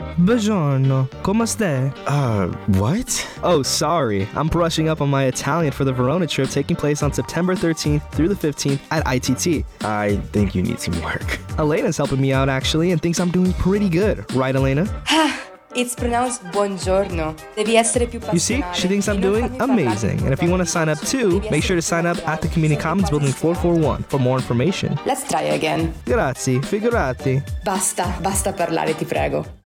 Buongiorno, come stai? What? Oh, sorry. I'm brushing up on my Italian for the Verona trip taking place on September 13th through the 15th at ITT. I think you need some work. Elena's helping me out actually and thinks I'm doing pretty good. Right, Elena? It's pronounced buongiorno. Devi essere più passionale. You see, she thinks I'm doing amazing. And if you want to sign up too, make sure to sign up at the Community Commons Building 441 for more information. Let's try again. Grazie, figurati. Basta parlare, ti prego.